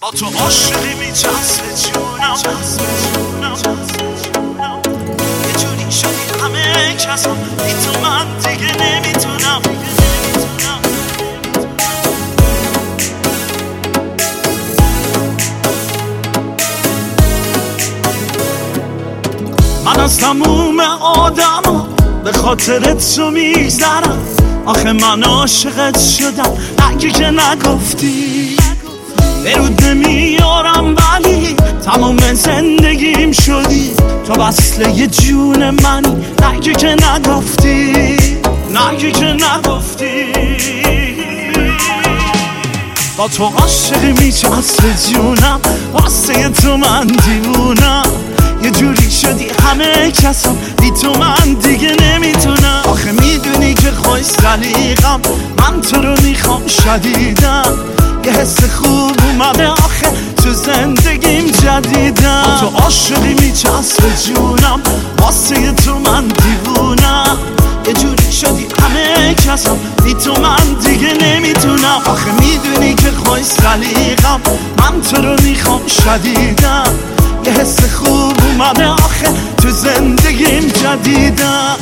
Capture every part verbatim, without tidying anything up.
با تو عاشقی میچسبه جونم، یه جوری شدی همه کسا بی تو من دیگه نمیتونم. من از تموم آدم به خاطر تو میگذرم، آخه من عاشقت شدم اگه که نگفتی. برود نمیارم ولی تمام زندگیم شدی، تو وصله جون منی اگه که نگفتی، نگه که نگفتی. با تو عاشقی میچسبه جونم، واسه تو من دیوونم، یه جوری شدی همه کسا بی تو من دیگه نمیتونم. آخه میدونی که خوش سلیقم، من تو رو میخوام شدیدم، یه حس خوب اومده آخه تو زندگیم جدیدم. با تو عاشقی میچسبه جونم، واسه تو من دیوونم، یه جوری شدی همه کسا بی تو من دیگه نمیتونم. آخه میدونی که خوش سلیقم، من تو رو میخوام شدیدم، یه حس خوب اومده آخه تو زندگیم جدیدم.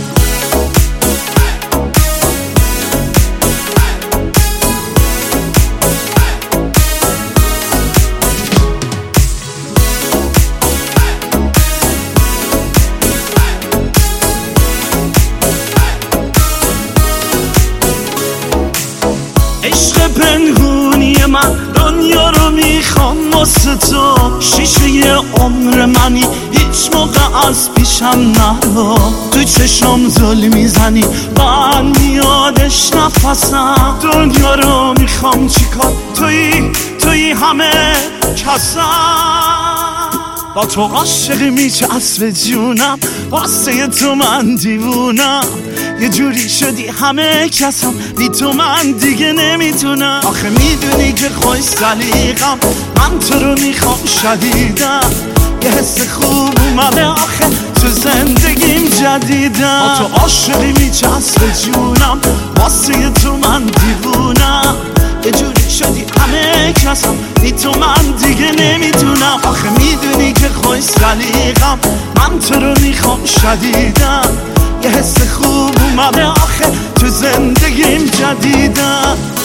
عشق پنهونی من دنیا رو میخوام واسه تو، شیشه عمر منی هیچ موقع از پیشم نرو، تو چشم زل میزنی من میادش نفسم، دنیا رو میخوام چیکار توی توی همه کسم. با تو عاشقی میچسبه جونم، واسه تو من دیوونم، یه جوری شدی همه کسم بی تو من دیگه نمیتونم. آخه میدونی که خوش سلیقم، من تو رو میخوام شدیدم، یه حس خوب اومده آخه تو زندگیم جدیدم. با تو عاشقی میچسبه جونم، واسه تو من دیوونم، یه جوری شدی همه کسم بی تو من دیگه نمیتونم. آخه میدونی که خوش سلیقم، من تو رو میخوام شدیدم، یه حس خوب اومده آخه تو زندگیم جدیدم.